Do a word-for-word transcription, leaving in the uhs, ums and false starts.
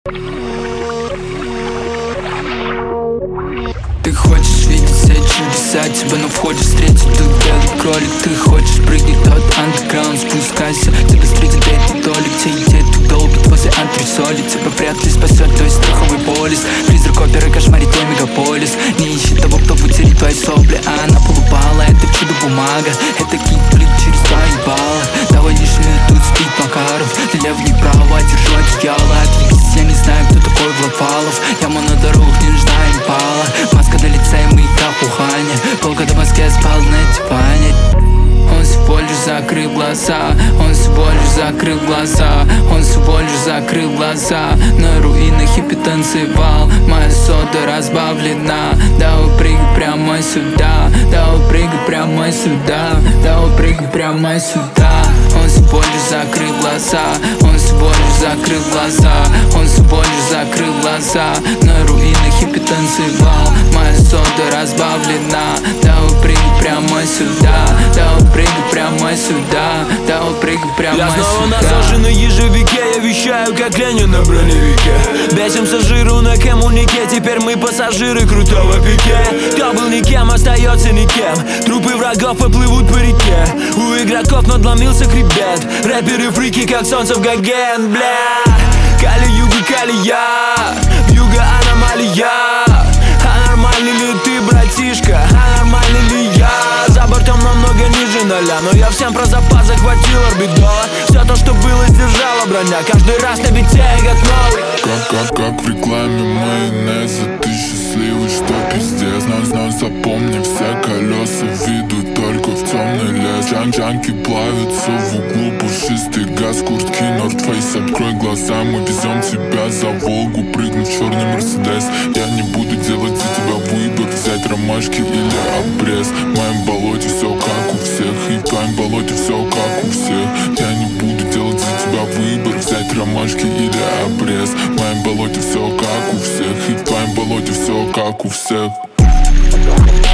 Ты хочешь видеть все чудеса, тебя на входе встретит тут белый кролик. Ты хочешь прыгнуть тот андеграунд, спускайся, тебя встретит этот толик. Те идеи тут долбит возле антресоли, тебя вряд ли спасет твой страховой полис. Призрак оперы кошмарит твой мегаполис. Не ищи того, кто вытерет твои сопли, а на полу пала, это чудо-бумага. Это кик-плит через два ебала. Давай лишнюю тут спит Макаров. Лев не право, держу одеяло. Отъебись, я не знаю, кто такой Влад. Яма на дорогах, не нужна импала. Маска на лице и маяка в Ухане. Полгода в Москве спал на диване. Он всего лишь закрыл глаза, он всего лишь закрыл глаза, он всего лишь закрыл глаза. На руинах хиппи танцевал, моя сода разбавлена. Давай прыгай прямо сюда, давай прыгай прямо сюда, давай прыгай прямо сюда. Он всего лишь закрыл глаза, он всего лишь закрыл глаза, он всего лишь закрыл глаза. На руинах хиппи танцевал, моя сода разбавлена. Давай прыгай прямо сюда, давай прыгай прямо сюда, давай прыгай прямо сюда. Я снова на сожженной ежевике, я вещаю, как Ленин на броневике. Бесимся жиру на коммунике, теперь мы пассажиры крутого пике. Кто был никем, остается никем. Трупы врагов поплывут по реке. У игроков надломился хребет. Рэперы фрики, как солнце в Гоген, бля. Кали-юга, кали-я, вьюга аномалия. А нормальный ли ты, братишка? А нормальный ли я? За бортом намного ниже ноля, но я всем про запас захватил орбидола. Все то, что было, сдержала броня. Каждый раз на бите как новый. Как, как, как в рекламе майонеза. Ты счастливый, что пиздец. Но, но запомни, все колеса ведут только в темный лес. Джан Джанки плавятся в углу, пушистый газ, куртки North Face. Открой глаза, мы везем тебя за Волгу. Прыгнуть в черный Мерседес. Я не буду делать за тебя выбор, взять ромашки или обрез. В моем болоте все как у всех, и в твоем болоте все как у всех. Я не буду делать за тебя выбор, взять ромашки или обрез. В моем болоте все как у всех, и в твоем болоте все как у всех.